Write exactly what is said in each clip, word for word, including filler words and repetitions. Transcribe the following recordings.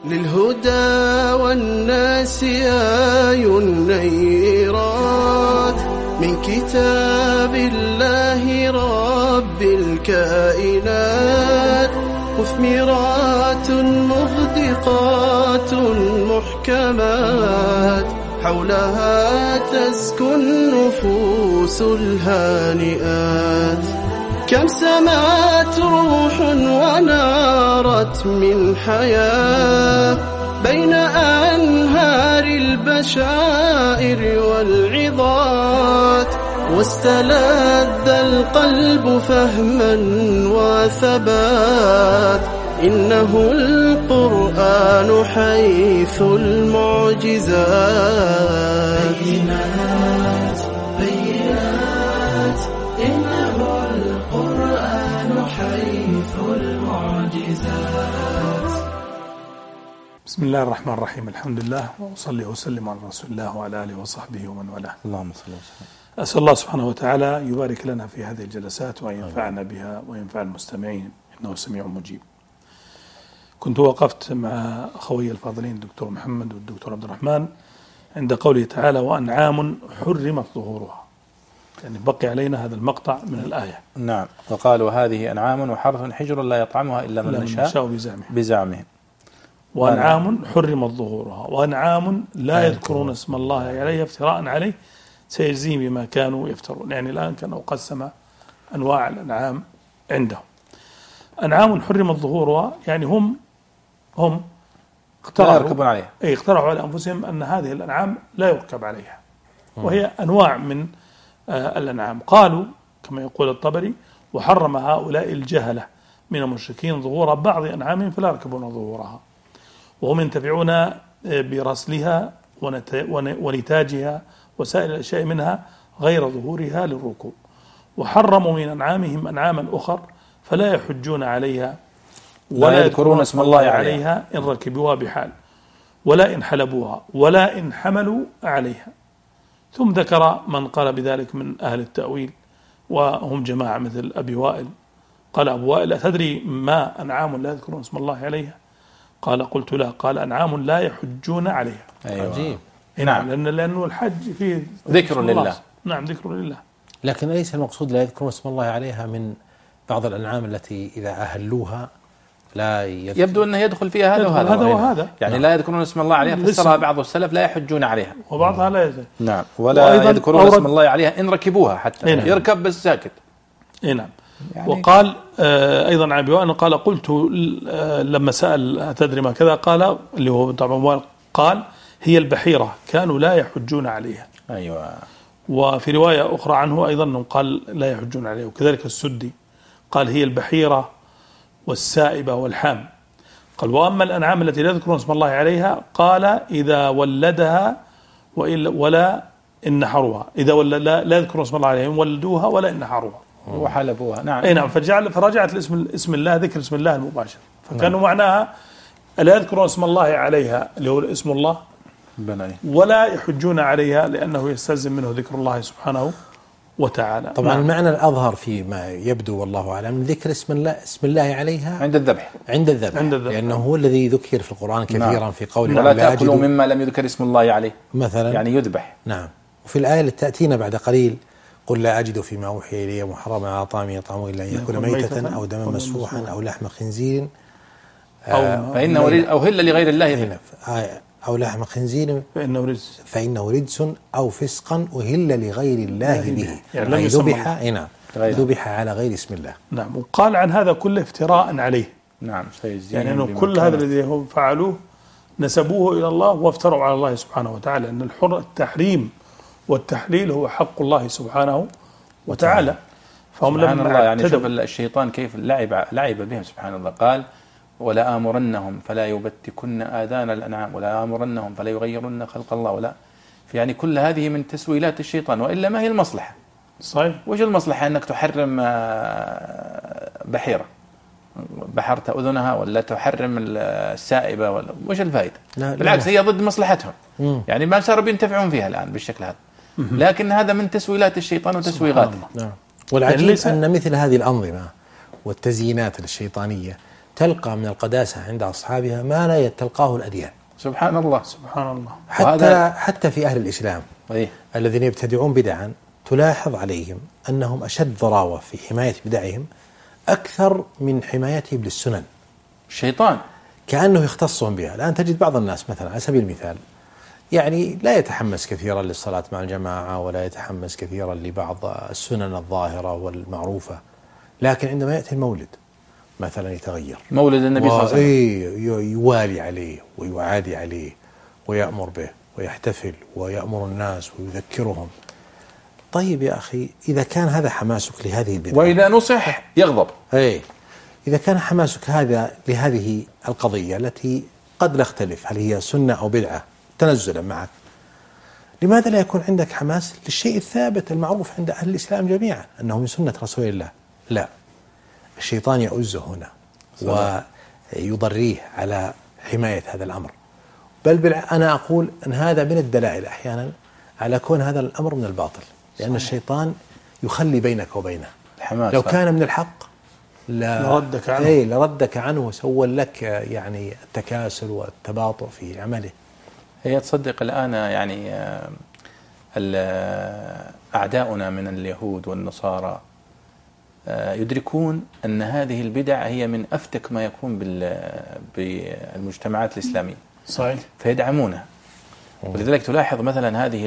للهدى والناس آي نيرات من كتاب الله رب الكائنات، مثمرات مغدقات محكمات، حولها تزكو النفوس الهانئات. كم سمعت روح ونارت من حياة بين أنهار البشائر والعظات، واستلذ القلب فهما وثبات. إنه القرآن حيث المعجزات. بينات بينات إنه القرآن حيث المعجزات. بسم الله الرحمن الرحيم. الحمد لله وصلي وسلم على رسول الله وعلى آله وصحبه ومن والاه. اللهم صل وسلم. أسأل الله سبحانه وتعالى يبارك لنا في هذه الجلسات وأن ينفعنا بها وينفع المستمعين، إنه سميع مجيب. كنت وقفت مع أخوي الفاضلين الدكتور محمد والدكتور عبد الرحمن عند قوله تعالى: وأنعام حرمت ظهورها. يعني بقي علينا هذا المقطع من الآية. نعم. وقالوا هذه أنعام وحرث حجر لا يطعمها إلا من نشاء بزعمه بزعمهم. وأنعام حرمت ظهورها وأنعام لا يذكرون اسم الله عليه افتراء عليه سيجزيهم بما كانوا يفترون. يعني الآن كانوا قسم أنواع الأنعام عندهم. أنعام حرمت ظهورها يعني هم هم لا يركبون عليها. أي اقترحوا على أنفسهم أن هذه الأنعام لا يركب عليها، وهي أنواع من آه الأنعام. قالوا كما يقول الطبري: وحرم هؤلاء الجهلة من المشركين ظهور بعض أنعام فلا يركبون ظهورها، وهم ينتفعون برسلها ونتاجها وسائر الأشياء منها غير ظهورها للركوب. وحرموا من أنعامهم أنعاما أخر فلا يحجون عليها ولا يذكرون اسم الله عليها إن ركبوها بحال، ولا إن حلبوها، ولا إن حملوا عليها. ثم ذكر من قال بذلك من أهل التأويل، وهم جماعة مثل أبي وائل. قال أبو وائل: أتدري ما أنعام لا يذكرون اسم الله عليها؟ قال: قلت لا. قال: أنعام لا يحجون عليها. أيوة. عجيب. نعم. لأن لأنه الحج فيه ذكر لله. نعم، ذكر لله. لكن أليس المقصود لا يذكرون اسم الله عليها من بعض الأنعام التي إذا أهلوها لا يذكر؟ يبدو أنه يدخل فيها هذا وهذا هذا وهذا. يعني نعم. لا يذكرون اسم الله عليها فسرها بعض السلف لا يحجون عليها، وبعضها لا يذكر. نعم. ولا يذكرون اسم الله عليها إن ركبوها حتى نعم. يركب بس ساكت. نعم. يعني وقال آه أيضا عن أبي وائل قال: قلت آه لما سأل أتدري ما كذا؟ قال اللي هو طبعا قال: هي البحيرة كانوا لا يحجون عليها. أيوة. وفي رواية أخرى عنه أيضا أنه قال لا يحجون عليها. وكذلك السدي قال: هي البحيرة والسائبة والحام. قال: وأما الأنعام التي لا يذكرون اسم الله عليها قال: إذا ولدها ولا إن نحروها. إذا لا, لا يذكرون اسم الله عليها إن ولدوها ولا إن نحروها وحلبوها. نعم. أي نعم. فجعل فرجعت الاسم اسم الله ذكر اسم الله المباشر، فكانوا نعم. معناها لا يذكرون اسم الله عليها اللي هو اسم الله بني. ولا يحجون عليها لأنه يستلزم منه ذكر الله سبحانه وتعالى. طبعا نعم. المعنى الأظهر فيما يبدو والله أعلم ذكر اسم الله اسم الله عليها عند الذبح عند الذبح عند الذبح لأنه هو الذي ذكر في القرآن كثيرا. نعم. في قوله: ولا تأكلوا مما لم يذكر اسم الله عليه مثلا، يعني يذبح. نعم. وفي الآية التي تأتينا بعد قليل: قل لا أجد فيما أوحي إلي محرما على طعام يطعمه إلا أن يكون ميتة أو دما مسفوحا أو لحم خنزير أو فإنه أهل لغير الله أو لحم خنزير فإنه رجس فإنه رجس أو فسقا أهل لغير الله به، يعني أي ذبح نعم ذبح على غير اسم الله. نعم. وقال عن هذا كله افتراء عليه. نعم. يعني أنه كل هذا الذي هم فعلوه نسبوه إلى الله وافتروا على الله سبحانه وتعالى. أن الحر التحريم والتحليل هو حق الله سبحانه وتعالى. فهم سبحان الله. يعني شوف الشيطان كيف لعب لعب بهم سبحان الله. قال: ولا آمرنهم فلا يبتكن آذان الأنعام ولا آمرنهم فلا يغيرن خلق الله. ولا يعني كل هذه من تسويلات الشيطان، وإلا ما هي المصلحة؟ صحيح. وش المصلحة أنك تحرم بحيرة بحرت أذنها، ولا تحرم السائبة، ولا وش الفائدة؟ بالعكس هي ضد مصلحتهم. مم. يعني ما صاروا بينتفعون فيها الآن بالشكل هذا. لكن هذا من تسويلات الشيطان وتسويغاته. نعم. والعجيب أن مثل هذه الأنظمة والتزيينات الشيطانية تلقى من القداسة عند أصحابها ما لا تلقاه الأديان. سبحان الله سبحان الله. حتى حتى في أهل الإسلام أيه؟ الذين يبتدعون بدعا تلاحظ عليهم أنهم أشد ضراوة في حماية بدعهم أكثر من حمايتهم للسنن. الشيطان كأنه يختصهم بها. الآن تجد بعض الناس مثلا على سبيل المثال يعني لا يتحمس كثيرا للصلاة مع الجماعة ولا يتحمس كثيرا لبعض السنن الظاهرة والمعروفة، لكن عندما يأتي المولد مثلا يتغير مولد النبي صلى الله عليه وسلم، يوالي عليه ويعادي عليه ويأمر به ويحتفل ويأمر الناس ويذكرهم. طيب يا أخي، إذا كان هذا حماسك لهذه البدعة وإذا نصح يغضب، أي إذا كان حماسك هذا لهذه القضية التي قد لا اختلف هل هي سنة أو بدعة تنزلا معك، لماذا لا يكون عندك حماس للشيء الثابت المعروف عند أهل الإسلام جميعا أنه من سنة رسول الله؟ لا، الشيطان يؤزه هنا ويضريه على حماية هذا الأمر. بل بالع... أنا أقول أن هذا من الدلائل أحيانا على كون هذا الأمر من الباطل، لأن الشيطان يخلي بينك وبينه. لو كان من الحق لردك عنه اي لردك عنه وسول لك يعني التكاسل والتباطؤ في عمله. هي تصدق الآن يعني أعداؤنا من اليهود والنصارى يدركون أن هذه البدع هي من أفتك ما يكون بالمجتمعات الإسلامية. صحيح. فيدعمونها. ولذلك تلاحظ مثلا هذه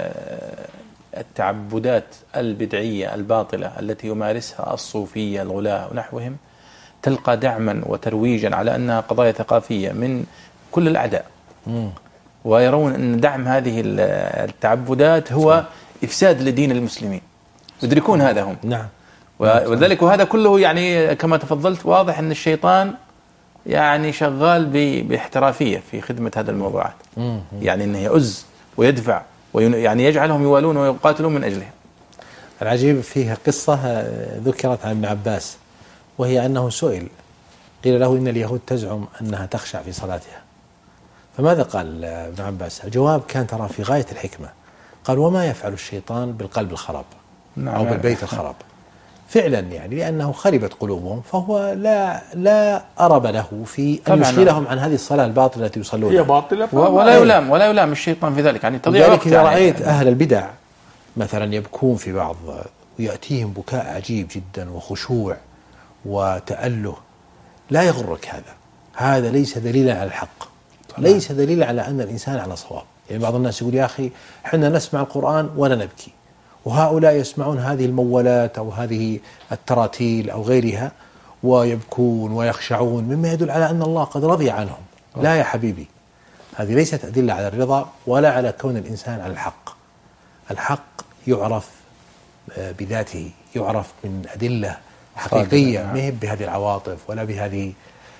التعبدات البدعية الباطلة التي يمارسها الصوفية الغلاة ونحوهم، تلقى دعما وترويجا على أنها قضايا ثقافية من كل الأعداء. مم. ويرون أن دعم هذه التعبدات هو إفساد لدين المسلمين. يدركون هذا هم. نعم. ولذلك وهذا كله يعني كما تفضلت واضح أن الشيطان يعني شغال باحترافية في خدمة هذا الموضوعات. مم. يعني أنه يؤز ويدفع ويعني يجعلهم يوالون ويقاتلون من أجله. العجيب فيها قصة ذكرت عن ابن عباس، وهي أنه سئل قيل له إن اليهود تزعم أنها تخشع في صلاتها، فماذا قال ابن عباس؟ الجواب كان ترى في غاية الحكمة. قال: وما يفعل الشيطان بالقلب الخراب أو بالبيت الخراب؟ فعلا يعني لأنه خربت قلوبهم، فهو لا لا أرب له في أن يشغلهم عن هذه الصلاة الباطلة التي يصلون هي باطلة ولا يلام ولا يلام الشيطان في ذلك. يعني تضيع وقت. إذا يعني رأيت أهل البدع مثلا يبكون في بعض ويأتيهم بكاء عجيب جدا وخشوع وتأله، لا يغرك هذا. هذا ليس دليلا على الحق، ليس دليلا على أن الإنسان على صواب. يعني بعض الناس يقول: يا أخي حنا نسمع القرآن ولا نبكي، وهؤلاء يسمعون هذه المولات أو هذه التراتيل أو غيرها ويبكون ويخشعون، مما يدل على أن الله قد رضي عنهم. لا يا حبيبي، هذه ليست أدلة على الرضا ولا على كون الإنسان على الحق. الحق يعرف بذاته، يعرف من أدلة حقيقية، ما هي بهذه العواطف ولا بهذه.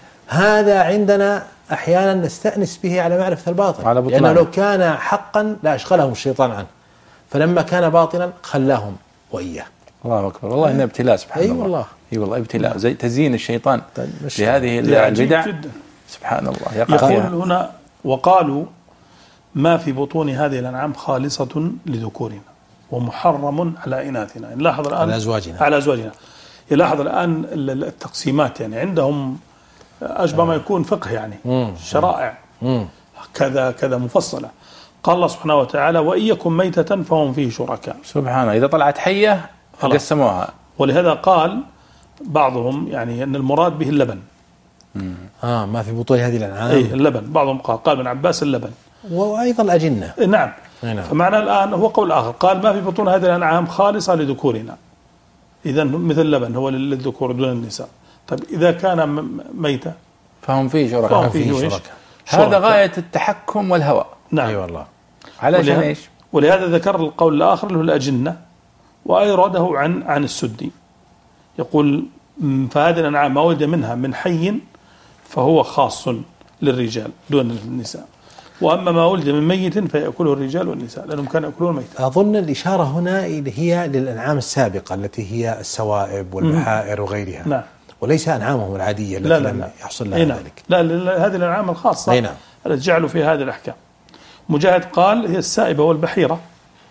هذا عندنا أحيانا نستأنس به على معرفة الباطل، لأنه لو كان حقا لا أشغلهم الشيطان عنه، فلما كان باطلا خلاهم وإياه. الله أكبر. والله إنه ابتلاء سبحان الله. أي والله. أي والله ابتلاء، زي تزيين الشيطان لهذه البدع. سبحان الله. يقول هنا: وقالوا ما في بطون هذه الأنعام خالصة لذكورنا ومحرم على إناثنا. نلاحظ الآن على أزواجنا على أزواجنا يلاحظ الآن التقسيمات، يعني عندهم أشبه ما يكون فقه، يعني مم. شرائع مم. كذا كذا مفصلة. قال الله سبحانه وتعالى: وإن يكن ميتة فهم فيه شركاء. سبحانه. إذا طلعت حية قسموها. ولهذا قال بعضهم يعني أن المراد به اللبن. مم. آه ما في بطون هذه الأنعام. أي اللبن. بعضهم قال قال ابن عباس اللبن، وأيضا الأجنة. نعم. نعم. فمعنى الآن هو قول آخر، قال ما في بطون هذه الأنعام خالصة لذكورنا، إذا مثل اللبن هو للذكور دون النساء. طيب إذا كان ميتة فهم فيه شركاء. فهم فيه شركاء. هذا غاية التحكم والهوى. نعم. أي والله. علشان إيش؟ ولهذا ذكر القول الآخر اللي هو الأجنة، وأيرده عن عن السدي، يقول: فهذه الأنعام ما ولد منها من حي فهو خاص للرجال دون النساء، وأما ما ولد من ميت فيأكله الرجال والنساء لأنهم كانوا يأكلون ميتا. أظن الإشارة هنا هي للأنعام السابقة التي هي السوائب والبحائر وغيرها. نعم. وليس أنعامهم العادية التي لا لا لم لا. يحصل لها لا ذلك. لا, لا هذه الأنعام الخاصة نعم. التي جعلوا في هذه الأحكام. مجاهد قال: هي السائبة والبحيرة.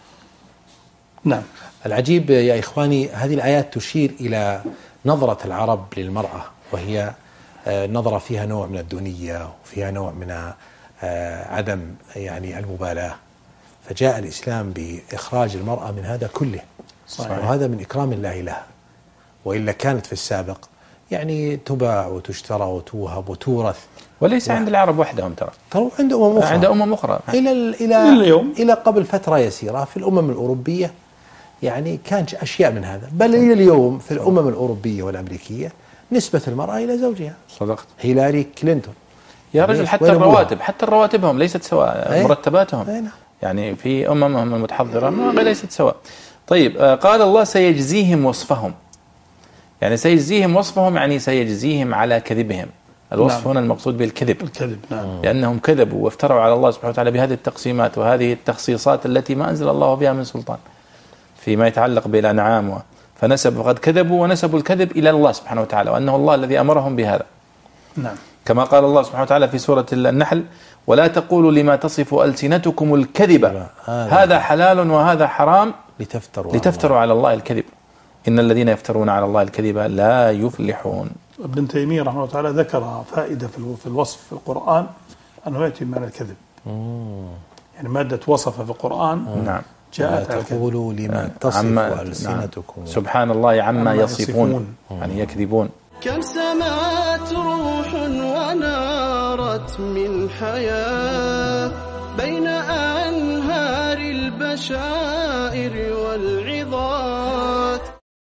نعم. العجيب يا إخواني، هذه الآيات تشير إلى نظرة العرب للمرأة، وهي نظرة فيها نوع من الدونية وفيها نوع من عدم يعني المبالاة، فجاء الإسلام بإخراج المرأة من هذا كله. صحيح. وهذا من إكرام الله لها، وإلا كانت في السابق يعني تباع وتشترى وتوهب وتورث. وليس عند العرب وحدهم، ترى ترى عند أمم أخرى، عند أمم أخرى إلى إلى اليوم، إلى قبل فترة يسيرة في الأمم الأوروبية يعني كان أشياء من هذا، بل إلى اليوم في الأمم الأوروبية والأمريكية نسبة المرأة إلى زوجها. صدقت. هيلاري كلينتون يا رجل حتى الرواتب حتى الرواتبهم ليست سواء. أيه؟ مرتباتهم أيه؟ يعني في أممهم المتحضرة ما ليست سواء. طيب قال الله سيجزيهم وصفهم، يعني سيجزيهم وصفهم يعني سيجزيهم على كذبهم. الوصف نعم. هنا المقصود بالكذب، الكذب نعم. لأنهم كذبوا وافتروا على الله سبحانه وتعالى بهذه التقسيمات وهذه التخصيصات التي ما أنزل الله بها من سلطان فيما يتعلق بالأنعام، فنسبوا قد كذبوا ونسبوا الكذب إلى الله سبحانه وتعالى، وأنه الله الذي أمرهم بهذا. نعم. كما قال الله سبحانه وتعالى في سورة النحل: ولا تقولوا لما تصف ألسنتكم الكذب هذا حلال وهذا حرام لتفتروا, لتفتروا على الله الكذب إن الذين يفترون على الله الكذب لا يفلحون. ابن تيمية رحمه الله تعالى ذكر فائدة في الوصف في القرآن أنه يأتي بمعنى الكذب. مم. يعني مادة وصف في القرآن نعم جاءت على تقولوا لما تصف ألسنتكم. نعم. سبحان الله عما يصفون، يصفون. يعني يكذبون. كم سمعت روح ونارت من حياة بين أنهار البشائر والعظات.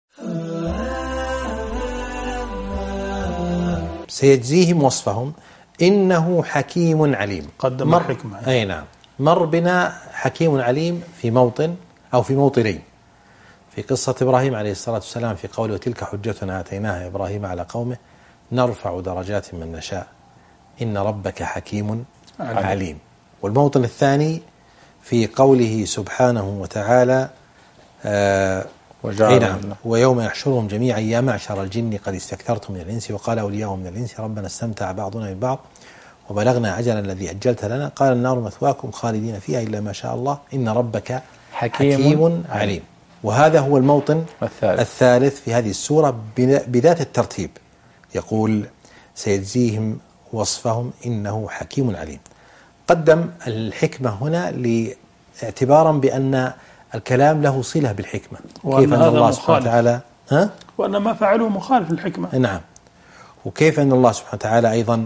سيجزيهم وصفهم إنه حكيم عليم. قدم الحكمة. أي نعم، مر بنا حكيم عليم في موطن أو في موطنين في قصة إبراهيم عليه الصلاة والسلام في قوله: وتلك حجتنا آتيناها إبراهيم على قومه نرفع درجات من نشاء إن ربك حكيم عليم. عليم. والموطن الثاني في قوله سبحانه وتعالى: آه نعم، ويوم يحشرهم جميعا يا معشر الجن قد استكثرتم من الإنس وقال أولياءهم من الإنس ربنا استمتع بعضنا ببعض وبلغنا أجلا الذي أجلت لنا قال النار مثواكم خالدين فيها إلا ما شاء الله إن ربك حكيم, حكيم عليم. وهذا هو الموطن الثالث, الثالث في هذه السورة بذات الترتيب، يقول سيجزيهم وصفهم إنه حكيم عليم. قدم الحكمة هنا لاعتبارا بأن الكلام له صلة بالحكمة، كيف أن الله سبحانه وتعالى ها؟ وأن ما فعلوه مخالف للحكمة. نعم. وكيف أن الله سبحانه وتعالى أيضا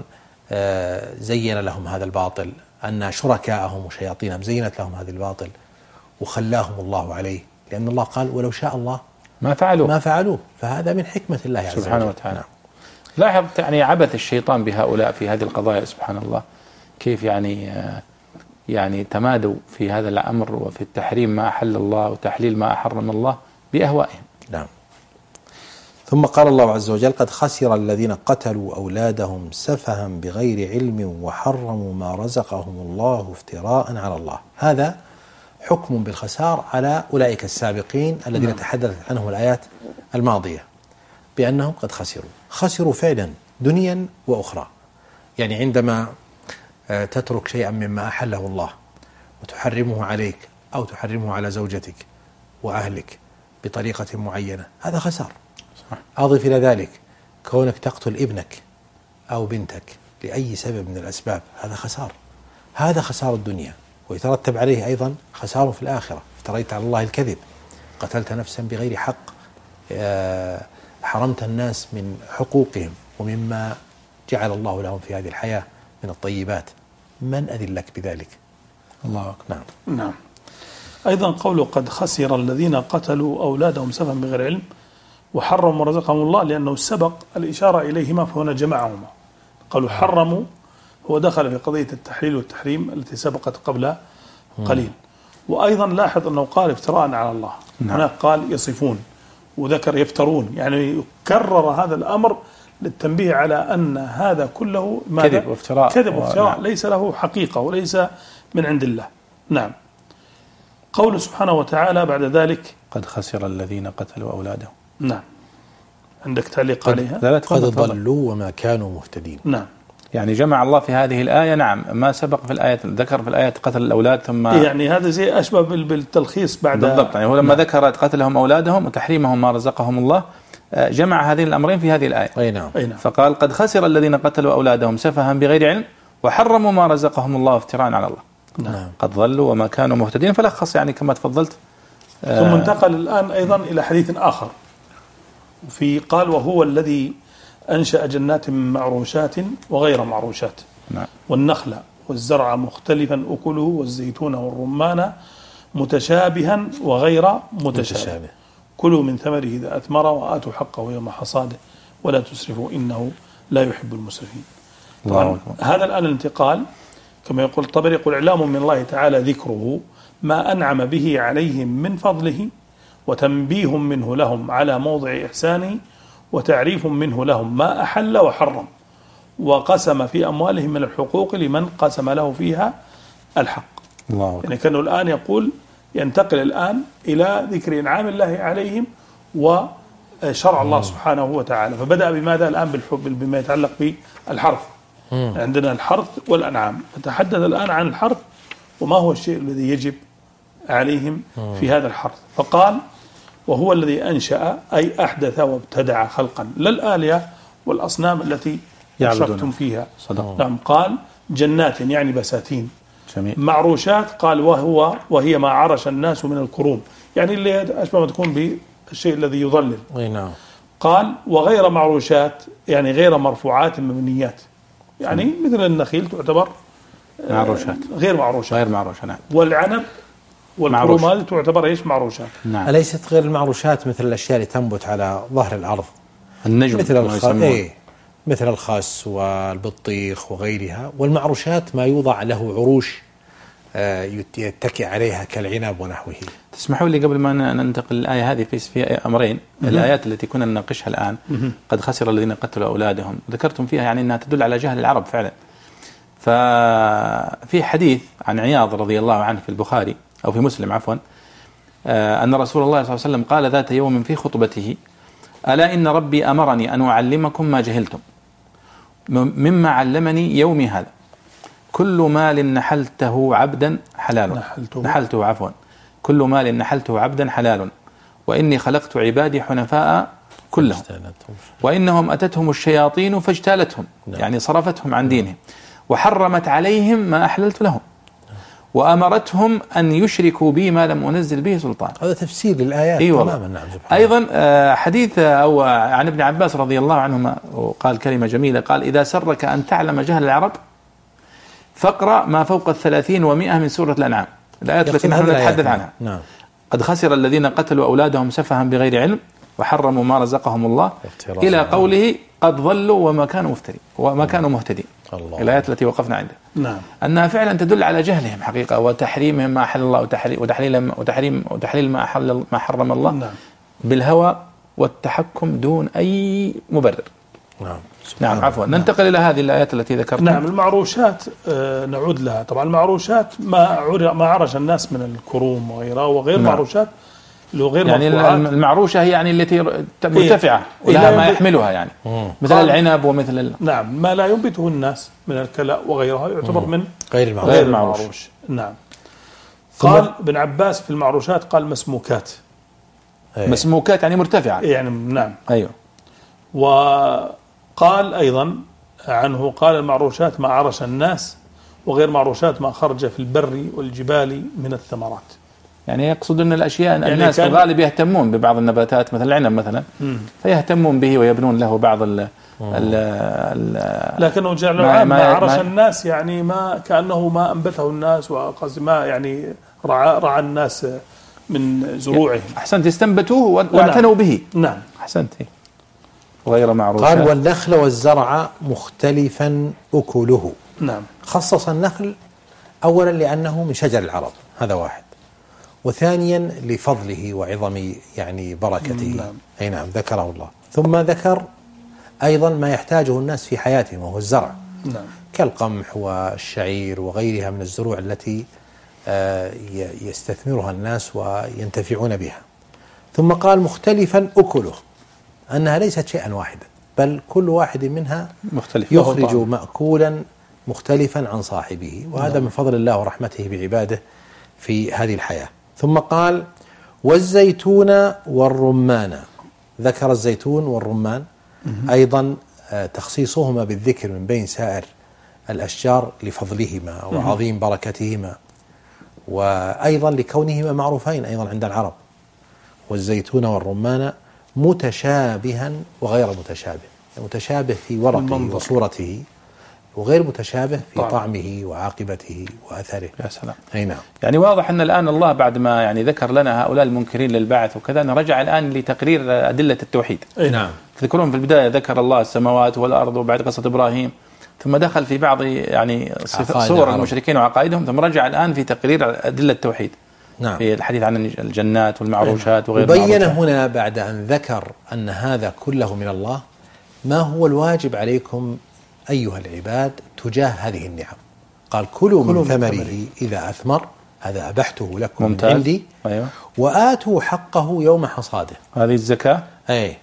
زين لهم هذا الباطل، أن شركاءهم وشياطينهم زينت لهم هذا الباطل وخلاهم الله عليه، لأن الله قال ولو شاء الله ما فعلوه ما فعلوه فهذا من حكمة الله عز وجل سبحانه وتعالى. لاحظ يعني عبث الشيطان بهؤلاء في هذه القضايا سبحان الله، كيف يعني يعني تمادوا في هذا الأمر وفي التحريم ما أحل الله وتحليل ما أحرم الله بأهوائهم. نعم. ثم قال الله عز وجل: قد خسر الذين قتلوا أولادهم سفها بغير علم وحرموا ما رزقهم الله افتراء على الله. هذا حكم بالخسار على أولئك السابقين الذين نعم. تحدثت عنهم الآيات الماضية بأنهم قد خسروا خسروا فعلا دنيا وأخرى. يعني عندما تترك شيئا مما أحله الله وتحرمه عليك أو تحرمه على زوجتك وأهلك بطريقة معينة، هذا خسار. صح. أضف إلى ذلك كونك تقتل ابنك أو بنتك لأي سبب من الأسباب، هذا خسار. هذا خسار الدنيا، ويترتب عليه أيضا خسار في الآخرة. افتريت على الله الكذب، قتلت نفسا بغير حق، حرمت الناس من حقوقهم ومما جعل الله لهم في هذه الحياة من الطيبات. من أذن لك بذلك؟ الله أكبر. نعم. نعم. أيضا قوله قد خسر الذين قتلوا أولادهم سفها بغير علم وحرموا رزقهم الله، لأنه سبق الإشارة إليهما فهنا جمعهما. قالوا حرموا هو دخل في قضية التحليل والتحريم التي سبقت قبل قليل. وأيضا لاحظ أنه قال افتراء على الله. نعم. هناك قال يصفون وذكر يفترون، يعني كرر هذا الأمر للتنبيه على أن هذا كله كذب وافتراء كذب وافتراء ليس له حقيقة وليس من عند الله. نعم. قول سبحانه وتعالى بعد ذلك قد خسر الذين قتلوا أولادهم. نعم. عندك تعليق عليها؟ قد ضلوا وما كانوا مهتدين. نعم. يعني جمع الله في هذه الآية نعم ما سبق في الآية، ذكر في الآية قتل الأولاد ثم يعني هذا زي أشبه بالتلخيص بعد بالضبط. يعني هو لما نعم. ذكر قتلهم أولادهم وتحريمهم ما رزقهم الله جمع هذين الأمرين في هذه الآية. أي نعم. أي نعم. فقال قد خسر الذين قتلوا أولادهم سفها بغير علم وحرموا ما رزقهم الله افتراء على الله. نعم. قد ضلوا وما كانوا مهتدين. فلخص يعني كما تفضلت. ثم انتقل الآن أيضا إلى حديث آخر في قال وهو الذي أنشأ جنات معروشات وغير معروشات. نعم. والنخل والزرع مختلفا أكله والزيتون والرمان متشابها وغير متشابه, متشابه. كلوا من ثمره إذا أثمر وآتوا حقه يوم حصاده ولا تسرفوا إنه لا يحب المسرفين. طبعا هذا الآن الانتقال كما يقول الطبري يقول إعلام من الله تعالى ذكره ما أنعم به عليهم من فضله وتنبيه منه لهم على موضع إحسانه وتعريف منه لهم ما أحل وحرم وقسم في أموالهم من الحقوق لمن قسم له فيها الحق. الله يعني كانوا الآن يقول ينتقل الآن إلى ذكر إنعام الله عليهم وشرع الله سبحانه وتعالى. فبدأ بماذا الآن بالحب بما يتعلق بالحرث. عندنا الحرث والأنعام. فتحدث الآن عن الحرث وما هو الشيء الذي يجب عليهم في هذا الحرث. فقال وهو الذي أنشأ أي أحدث وابتدع خلقا لا الآلهة والأصنام التي أشركتم فيها. صدق. نعم. قال جنات يعني بساتين. جميل. معروشات قال وهو وهي ما عرش الناس من الكروم يعني اللي أشبه ما تكون بالشيء الذي يظلل. أي نعم. قال وغير معروشات يعني غير مرفوعات مبنيات يعني م. مثل النخيل تعتبر معروشات غير معروشات. غير معروشة. نعم. والعنب والكروم هذه تعتبر ايش معروشات. نعم. أليست غير المعروشات مثل الأشياء اللي تنبت على ظهر الأرض النجم مثل الخ... إيه مثل الخس والبطيخ وغيرها. والمعروشات ما يوضع له عروش يتكئ عليها كالعنب ونحوه. تسمحوا لي قبل ما ننتقل الآية هذه في في أمرين. الآيات التي كنا نناقشها الآن قد خسر الذين قتلوا أولادهم ذكرتم فيها يعني أنها تدل على جهل العرب فعلا. ففي حديث عن عياض رضي الله عنه في البخاري أو في مسلم عفوا أن رسول الله صلى الله عليه وسلم قال ذات يوم في خطبته ألا إن ربي أمرني أن أعلمكم ما جهلتم مما علمني يومي هذا كل مال نحلته عبدا حلال نحلته, نحلته عفوا كل مال نحلته عبدا حلال وإني خلقت عبادي حنفاء كلهم وإنهم أتتهم الشياطين فاجتالتهم يعني صرفتهم عن دينهم وحرمت عليهم ما أحللت لهم وأمرتهم أن يشركوا بي ما لم أنزل به سلطان. هذا تفسير للآيات. أيوة. تماما. نعم. أيضا حديث أو عن ابن عباس رضي الله عنهما وقال كلمة جميلة قال إذا سرك أن تعلم جهل العرب فاقرأ ما فوق الثلاثين ومئة من سورة الأنعام الآيات التي نحن نتحدث عنها. نعم. قد خسر الذين قتلوا أولادهم سفها بغير علم وحرموا ما رزقهم الله إلى قوله قد ضلوا وما كانوا مفترين وما كانوا مهتدين. الآيات التي وقفنا عندها. نعم. أنها فعلا تدل على جهلهم حقيقة وتحريمهم ما أحل الله وتحريم وتحليل وتحريم وتحليل ما أحل ما حرم الله. نعم. بالهوى والتحكم دون أي مبرر. نعم. نعم عفوا. نعم. ننتقل إلى هذه الآيات التي ذكرتها. نعم. المعروشات آه نعود لها. طبعا المعروشات ما ما عرش الناس من الكروم وغيرها وغير نعم. معروشات غير يعني مرفوعات. المعروشة هي يعني التي مرتفعة إيه؟ ولها ما يحملها يعني مم. مثل العنب ومثل ال... نعم ما لا ينبته الناس من الكلاء وغيرها يعتبر مم. من غير المعروش. غير المعروش. نعم. قال ابن عباس في المعروشات قال مسموكات. أيه. مسموكات يعني مرتفعة يعني نعم. أيوه. وقال أيضا عنه قال المعروشات ما عرش الناس وغير معروشات ما خرج في البر والجبال من الثمرات. يعني يقصد أن الأشياء يعني الناس في الغالب يهتمون ببعض النباتات مثل العنب مثلا مم. فيهتمون به ويبنون له بعض ال ال ال لكنه جعل ما, ما عرش ما الناس يعني ما كأنه ما أنبته الناس وقصد ما يعني رعى, رعى الناس من زروعهم. أحسنت. استنبتوه واعتنوا به. نعم. أحسنت. غير معروف. قال والنخل والزرع مختلفا أكله. نعم. خصص النخل أولا لأنه من شجر العرب هذا واحد وثانيا لفضله وعظم يعني بركته. نعم. أي نعم ذكره الله. ثم ذكر أيضا ما يحتاجه الناس في حياتهم وهو الزرع. نعم. كالقمح والشعير وغيرها من الزروع التي يستثمرها الناس وينتفعون بها. ثم قال مختلفا أكله أنها ليست شيئا واحدا بل كل واحد منها مختلف يخرج مأكولا مختلفا عن صاحبه وهذا نعم. من فضل الله ورحمته بعباده في هذه الحياة. ثم قال والزيتون والرمان ذكر الزيتون والرمان أيضا تخصيصهما بالذكر من بين سائر الأشجار لفضلهما وعظيم بركتهما، وأيضا لكونهما معروفين أيضا عند العرب. والزيتون والرمان متشابها وغير متشابه، متشابه في ورقه وصورته وغير متشابه في طعم. طعمه وعاقبته وأثره. يا سلام. أي نعم. يعني واضح أن الآن الله بعد ما يعني ذكر لنا هؤلاء المنكرين للبعث وكذا رجع الآن لتقرير أدلة التوحيد. أي نعم. تذكرون في البداية ذكر الله السماوات والأرض وبعد قصة إبراهيم، ثم دخل في بعض يعني صور المشركين وعقائدهم، ثم رجع الآن في تقرير أدلة التوحيد. نعم. في الحديث عن الجنات والمعروشات وغير المعروشات. وبين هنا بعد أن ذكر أن هذا كله من الله ما هو الواجب عليكم أيها العباد تجاه هذه النعم. قال كلوا من ثمره إذا أثمر، هذا أبحته لكم من عندي. أيوة. وآتوا حقه يوم حصاده، هذه الزكاة. أي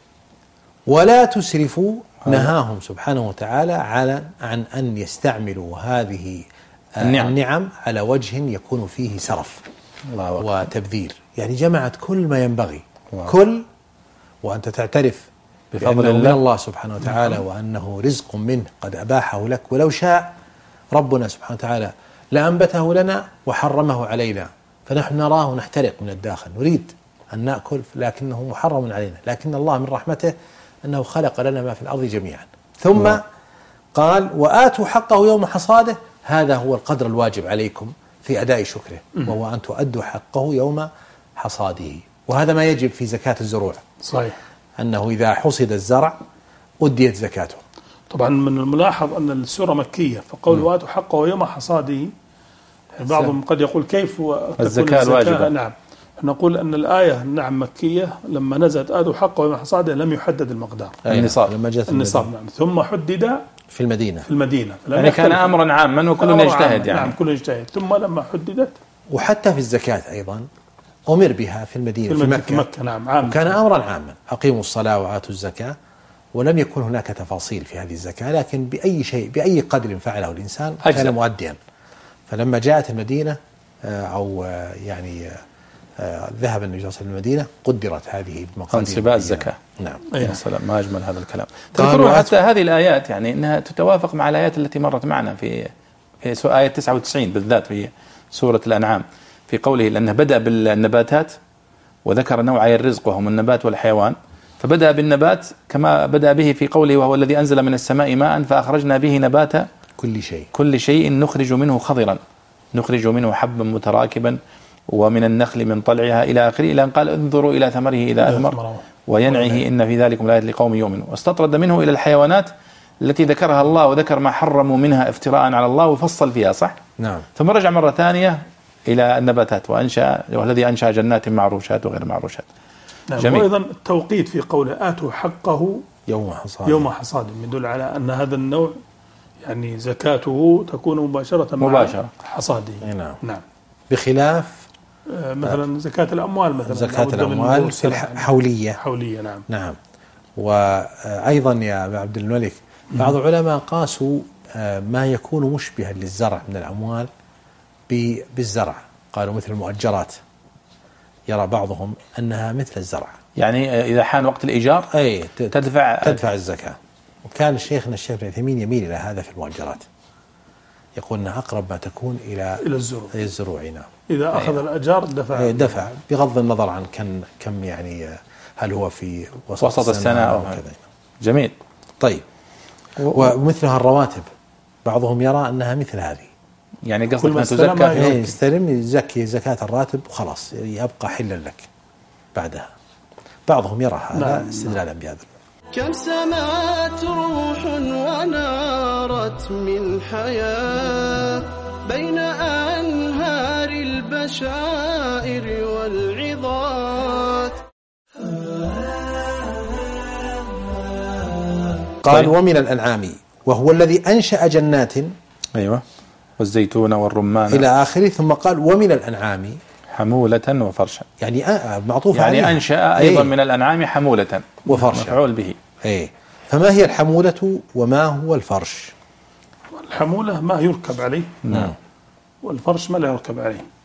ولا تسرفوا، نهاهم سبحانه وتعالى على عن أن يستعملوا هذه النعم, النعم على وجه يكون فيه سرف الله وتبذير، يعني جمعت كل ما ينبغي. الله. كل وأنت تعترف بفضل الله من الله سبحانه وتعالى وأنه رزق منه قد أباحه لك، ولو شاء ربنا سبحانه وتعالى لأنبته لنا وحرمه علينا، فنحن نراه نحترق من الداخل، نريد أن نأكل لكنه محرم علينا، لكن الله من رحمته أنه خلق لنا ما في الأرض جميعا. ثم الله. قال وآتوا حقه يوم حصاده، هذا هو القدر الواجب عليكم في أداء شكره، وهو أن تؤدوا حقه يوم حصاده. وهذا ما يجب في زكاة الزروع. صحيح. أنه إذا حصد الزرع أديت زكاته. طبعا من الملاحظ أن السورة مكية، فقول وآتوا حقه يوم حصاده بعضهم قد يقول كيف الزكاة الواجبة. نعم، نقول أن الآية نعم مكية، لما نزلت آتوا حقه يوم حصاده لم يحدد المقدار النصاب، لما جاءت النصاب. نعم. ثم حدد في المدينة في المدينة يعني كان أمرا عاما وكل يجتهد يعني. نعم كل يجتهد. ثم لما حددت، وحتى في الزكاة أيضا أمر بها في المدينة في, في مكة, مكة. نعم عام. وكان أمرا عاما، أقيموا الصلاة وآتوا الزكاة، ولم يكن هناك تفاصيل في هذه الزكاة، لكن بأي شيء بأي قدر فعله الإنسان أجزاء. كان مؤديا. فلما جاءت المدينة أو يعني ذهب النبي صلى الله عليه وسلم المدينة قدرت هذه بمقادير انصباء الزكاة. نعم. يا سلام، ما أجمل هذا الكلام. تذكرون حتى هذه الآيات يعني أنها تتوافق مع الآيات التي مرت معنا في في آية تسعة وتسعين بالذات في سورة الأنعام، في قوله لأنه بدأ بالنباتات وذكر نوعي الرزق وهم النبات والحيوان، فبدأ بالنبات كما بدأ به في قوله وهو الذي أنزل من السماء ماء فأخرجنا به نبات كل شيء كل شيء نخرج منه خضرا نخرج منه حبا متراكبا ومن النخل من طلعها إلى آخره، إلى أن قال انظروا إلى ثمره إذا أثمر وينعه إن في ذلكم لآيات لقوم يؤمنون. واستطرد منه إلى الحيوانات التي ذكرها الله وذكر ما حرموا منها افتراء على الله وفصل فيها صح؟ نعم. ثم رجع مرة ثانية إلى النباتات وأنشأ والذي أنشأ جنات معروشات وغير معروشات. نعم. جميل. وأيضا التوقيت في قوله آتوا حقه يوم حصاده يوم حصاده يدل على أن هذا النوع يعني زكاته تكون مباشرة مع مباشرة حصاده. نعم. نعم. بخلاف مثلا زكاة الأموال مثلا زكاة الأموال في الحولية حولية. نعم. نعم. وأيضا يا أبا عبد الملك بعض العلماء قاسوا ما يكون مشبها للزرع من الأموال بالزرع، قالوا مثل المؤجرات، يرى بعضهم أنها مثل الزرع، يعني إذا حان وقت الإيجار أي تدفع تدفع الزكاة. وكان شيخنا الشيخ ابن عثيمين يميل إلى هذا في المؤجرات، يقول أنها أقرب ما تكون إلى إلى الزروع. الزروع نعم. إذا أخذ الأجار دفع دفع بغض النظر عن كم كم يعني هل هو في وسط, وسط السنة, السنة أو كذا. جميل. طيب. ومثلها الرواتب بعضهم يرى أنها مثل هذه، يعني قصدك ما تزكى يستلم يزكي زكاة الراتب وخلاص يبقى حلا لك بعدها. بعضهم يرى هذا استدلالا بهذا. كم سمعت روح ونارت من حياة بين أنهار البشائر والعظات. قال ومن الأنعام وهو الذي أنشأ جنات أيوة والزيتون والرمان إلى آخره، ثم قال ومن الأنعام حمولة وفرشا، يعني معطوف يعني عليها. أنشأ أيضا ايه؟ من الأنعام حمولة وفرشا مفعول به. ايه. فما هي الحمولة وما هو الفرش؟ الحمولة ما يركب عليه. نعم. والفرش ما لا يركب عليه.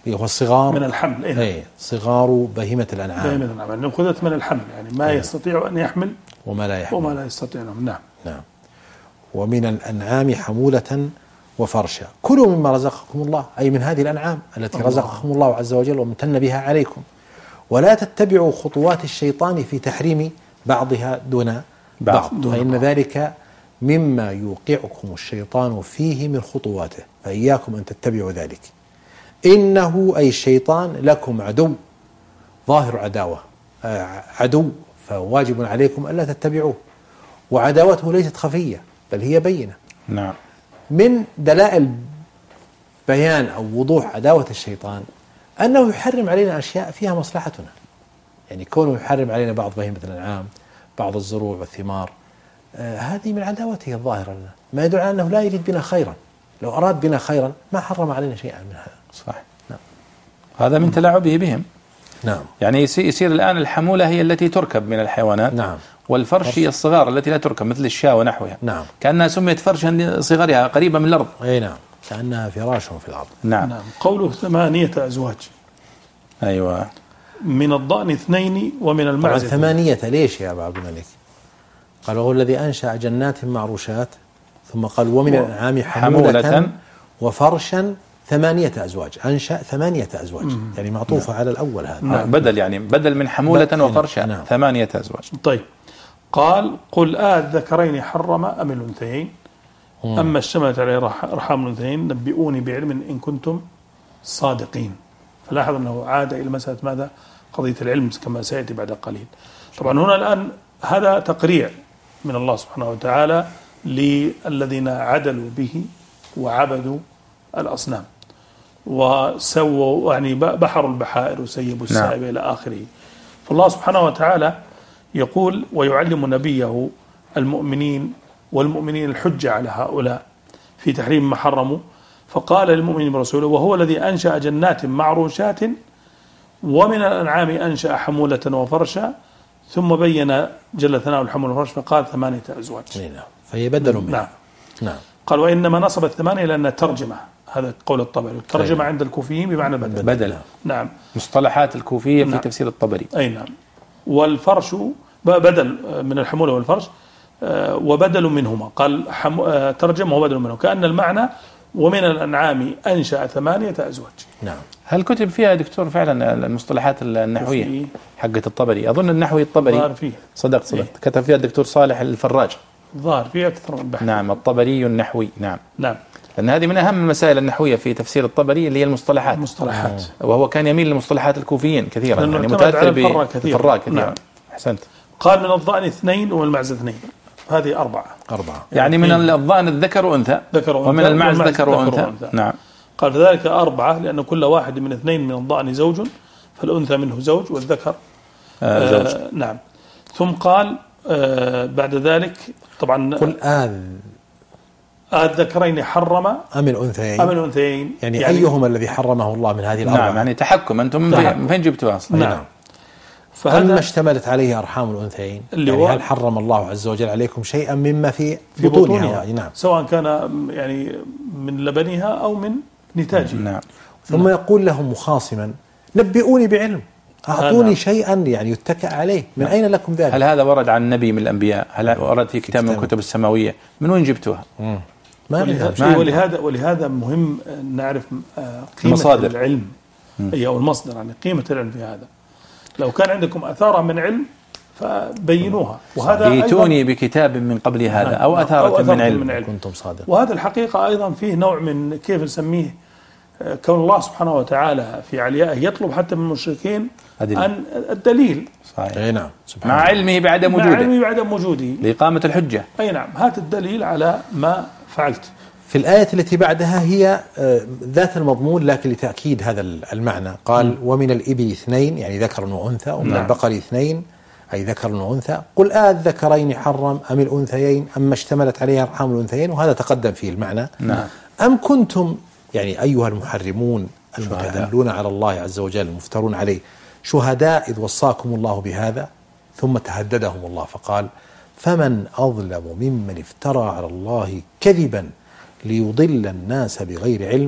هو الصغار من الحمل. إيه؟ أي صغار بهيمة الأنعام. بهيمة الأنعام يعني أخذت من الحمل، يعني ما أي. يستطيع أن يحمل وما لا يحمل وما لا يستطيع. نعم. نعم. ومن الأنعام حمولة وفرشا كلوا مما رزقكم الله، أي من هذه الأنعام التي الله. رزقكم الله عز وجل وامتن بها عليكم، ولا تتبعوا خطوات الشيطان في تحريم بعضها دون بعض، دون فإن بعض. ذلك مما يوقعكم الشيطان فيه من خطواته، فإياكم أن تتبعوا ذلك. إنه أي الشيطان لكم عدو ظاهر عداوة، عدو، فواجب عليكم ألا تتبعوه، وعداوته ليست خفية بل هي بينة. نعم. من دلائل بيان أو وضوح عداوة الشيطان أنه يحرم علينا أشياء فيها مصلحتنا، يعني كونه يحرم علينا بعض بهيمة الأنعام، بعض الزروع والثمار، آه هذه من عداوته الظاهرة لنا، ما يدل على أنه لا يريد بنا خيرا. لو أراد بنا خيرا ما حرم علينا شيئا من هذا. صح. نعم. هذا من تلاعبه بهم. نعم. يعني يصير الآن الحمولة هي التي تركب من الحيوانات. نعم. والفرش هي الصغار التي لا تركب مثل الشاة ونحوها. نعم. كأنها سميت فرشا لصغرها قريبة من الأرض. أي نعم، كأنها فراش في الأرض. نعم. نعم. قوله ثمانية أزواج. أيوة. من الضأن اثنين ومن المعز ثمانية. ليش يا أبا عبد الملك؟ قال وهو الذي أنشأ جنات معروشات، ثم قال ومن الأنعام حمولة, حمولة وفرشا ثمانية أزواج. أنشأ ثمانية أزواج. مم. يعني معطوفة نعم. على الأول هذا. نعم. بدل يعني بدل من حمولة وفرشا. نعم. ثمانية أزواج. طيب. قال قل آه الذكرين حرم أم الأنثيين أما اشتملت عليه أرحام الأنثيين نبئوني بعلم إن كنتم صادقين. فلاحظ أنه عاد إلى مسألة ماذا؟ قضية العلم كما سيأتي بعد قليل. طبعا هنا الآن هذا تقريع من الله سبحانه وتعالى للذين عدلوا به وعبدوا الأصنام وسووا يعني بحروا البحائر وسيبوا السائب نعم. إلى آخره. فالله سبحانه وتعالى يقول ويعلم نبيه المؤمنين والمؤمنين الحجة على هؤلاء في تحريم ما حرموا، فقال للمؤمنين برسوله وهو الذي أنشأ جنات معروشات ومن الأنعام أنشأ حمولة وفرشا، ثم بين جل ثناء الحمول والفرش فقال ثمانية أزواج. نعم. فهي بدل منه. نعم. نعم. قال وإنما نصب الثمانية لأنها ترجمة، هذا قول الطبري، الترجمة عند الكوفيين بمعنى بدل. بدل. نعم. مصطلحات الكوفية في نعم. تفسير الطبري. أي نعم. والفرش بدل من الحمولة والفرش وبدل منهما، قال ترجمة وبدل منه، كأن المعنى ومن الأنعام أنشأ ثمانية أزواج. نعم. هل كتب فيها دكتور فعلا المصطلحات النحوية حقة الطبري؟ أظن النحوي الطبري صدق صدق إيه؟ كتب فيها الدكتور صالح الفراج. ظاهر فيه أكثر من بحث. نعم. الطبري النحوي. نعم. نعم. لأن هذه من أهم المسائل النحوية في تفسير الطبري اللي هي المصطلحات. المصطلحات. وهو كان يميل للمصطلحات الكوفيين كثيرا، يعني متأثر بالفراء كثيرا. نعم. أحسنت. قال من الضأن اثنين ومن المعز اثنين، هذه أربعة. أربعة. يعني من الضأن الذكر وأنثى، ذكر وأنثى ومن المعز ذكر وأنثى. وأنثى. نعم. قال فذلك أربعة لأن كل واحد من اثنين من الضأن زوج، فالأنثى منه زوج والذكر آه زوج. آه نعم. ثم قال آه بعد ذلك طبعا قل آذ الذكرين حرم أم الأنثيين أم الأنثيين يعني, يعني أيهما الذي حرمه الله من هذه الأربعة. نعم. يعني تحكم أنتم من فين جبتوها أصلا. نعم. فهل اشتملت عليه أرحام الأنثيين؟ يعني هل حرم الله عز وجل عليكم شيئا مما في, في بطونها, بطونها. نعم. سواء كان يعني من لبنها أو من نتاجها. نعم. ثم نعم. يقول لهم مخاصما نبئوني بعلم، أعطوني نعم. شيئا يعني يتكأ عليه، من نعم. أين لكم ذلك؟ هل هذا ورد عن نبي من الأنبياء؟ هل ورد في كتاب من الكتب السماوية؟ من وين جبتوها؟ ما ولهذا, ولهذا ولهذا مهم نعرف قيمة مصادر العلم هي أو المصدر، يعني قيمة العلم في هذا. لو كان عندكم أثارة من علم فبينوها، وهذا ائتوني بكتاب من قبل هذا أو أثارة من علم, من علم كنتم صادق. وهذا الحقيقة أيضا فيه نوع من كيف نسميه كون الله سبحانه وتعالى في عليائه يطلب حتى من المشركين أن الدليل. صحيح. أي نعم. مع علمه بعدم وجوده. مع علمه بعدم وجوده لإقامة الحجة. أي نعم. هات الدليل على ما فعلت. في الآية التي بعدها هي ذات المضمون لكن لتأكيد هذا المعنى. قال م. ومن الإبل اثنين يعني ذكر وأنثى، ومن نعم. البقر اثنين أي ذكر وأنثى. قل آه الذكرين حرم أم الأنثيين أما اشتملت عليها أرحام الأنثيين، وهذا تقدم فيه المعنى. نعم. أم كنتم يعني أيها المحرمون المتدلون على الله عز وجل المفترون عليه شهداء إذ وصاكم الله بهذا، ثم تهددهم الله فقال فمن أظلم ممن افترى على الله كذبا ليضل الناس بغير علم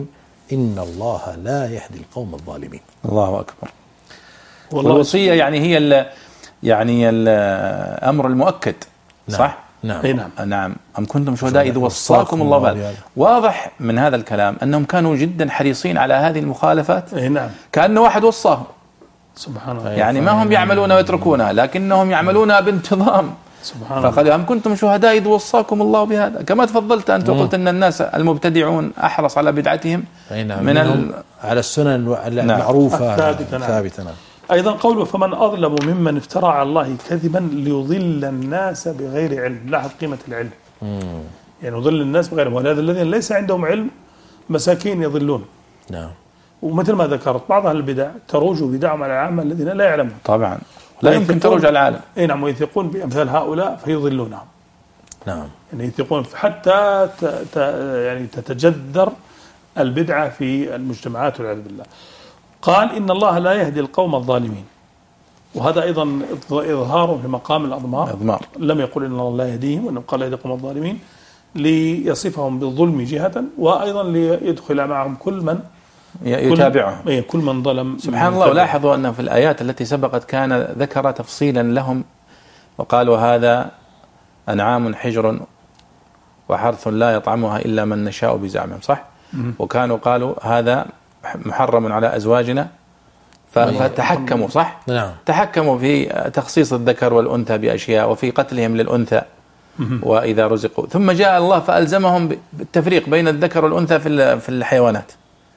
إن الله لا يهدي القوم الظالمين. الله أكبر. والوصية يعني هي ال يعني الأمر المؤكد. صح؟ نعم. نعم. نعم. أم كنتم شهداء إذ وصاكم الله بهذا. واضح من هذا الكلام أنهم كانوا جدا حريصين على هذه المخالفات. نعم. كأنه واحد وصاهم. سبحان الله. يعني ما هم يعملون ويتركونها، لكنهم يعملونها بانتظام. سبحان الله. فقال أم كنتم شهداء إذ وصاكم الله بهذا. كما تفضلت أنت قلت أن الناس المبتدعون أحرص على بدعتهم نعم. من ال... على السنن المعروفة الثابتة. نعم. ثابتة. نعم. أيضا قوله فمن أظلم ممن افترى على الله كذبا ليضل الناس بغير علم. لاحظ قيمة العلم. مم. يعني يضل الناس بغير علم، ولهذا الذين ليس عندهم علم مساكين يضلون. نعم. ومثل ما ذكرت بعض أهل البدع تروج بدعهم على العامة الذين لا يعلمون. طبعا لا يمكن تروج على العالم. اي نعم. ويثقون بأمثال هؤلاء فيضلونهم. نعم. يعني يثقون حتى ت... ت... يعني تتجذر البدعة في المجتمعات والعياذ بالله. قال إن الله لا يهدي القوم الظالمين، وهذا أيضا إظهار في مقام الأضمار. أضمار. لم يقل إن الله لا يهديهم، وإنه قال لا يهدي القوم الظالمين ليصفهم بالظلم جهة، وأيضا ليدخل معهم كل من يتابعهم، كل, كل من ظلم. سبحان الله. ولاحظوا أن في الآيات التي سبقت كان ذكر تفصيلا لهم، وقالوا هذا أنعام حجر وحرث لا يطعمها إلا من نشاء بزعمهم. صح؟ م- وكانوا قالوا هذا محرم على أزواجنا فتحكموا. صح؟ نعم. تحكموا في تخصيص الذكر والأنثى بأشياء وفي قتلهم للأنثى وإذا رزقوا، ثم جاء الله فألزمهم بالتفريق بين الذكر والأنثى في الحيوانات،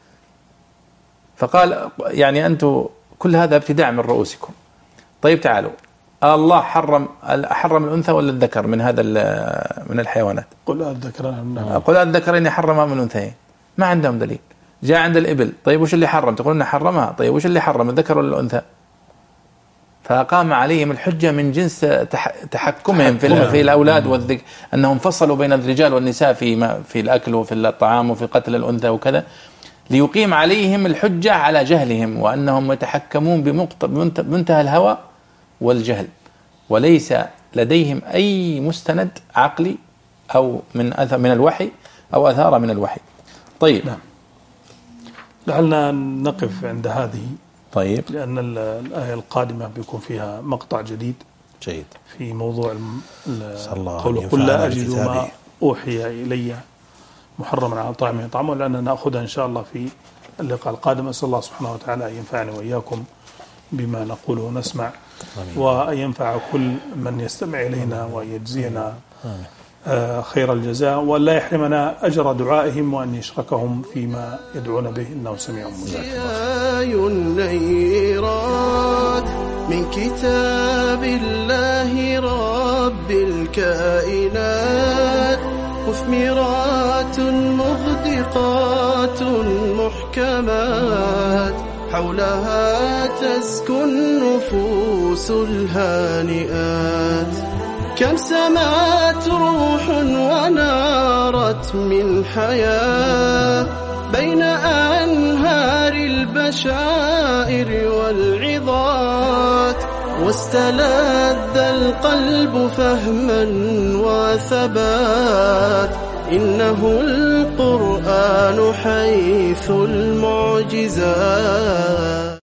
فقال يعني أنتم كل هذا ابتداع من رؤوسكم. طيب تعالوا، الله حرم حرم الأنثى ولا الذكر من هذا من الحيوانات؟ قل الذكرين قل الذكرين حرم من الأنثيين، ما عندهم دليل. جاء عند الإبل، طيب وش اللي حرم؟ تقولون حرمها، طيب وش اللي حرم، الذكر ولا الأنثى؟ فقام عليهم الحجة من جنس تحكمهم في, في الأولاد والذكر، أنهم فصلوا بين الرجال والنساء في في الأكل وفي الطعام وفي قتل الأنثى وكذا، ليقيم عليهم الحجة على جهلهم، وأنهم يتحكمون بمنتهى الهوى والجهل، وليس لديهم أي مستند عقلي أو من أثر من الوحي أو أثار من الوحي. طيب نعم. لعلنا نقف عند هذه. طيب. لأن الآية القادمة بيكون فيها مقطع جديد جيد في موضوع قول قل لا أجد ما أوحي إلي محرما على طعام طعامه، لأننا نأخذها إن شاء الله في اللقاء القادم. أسأل الله سبحانه وتعالى أن ينفعني وإياكم بما نقول ونسمع، وأن ينفع كل من يستمع إلينا وأن يجزينا آه خير الجزاء، وأن لا يحرمنا أجر دعائهم، وأن يشركهم فيما يدعون به، إنه سميع مجيب. النيرات من كتاب الله رب الكائنات، مثمرات مغدقات محكمات، حولها تزكو النفوس الهانئات. كم سمعت روح ونارت من حياة بين أنهار البشائر والعظات، واستلذ القلب فهما وثبات. إنه القرآن حيث المعجزات.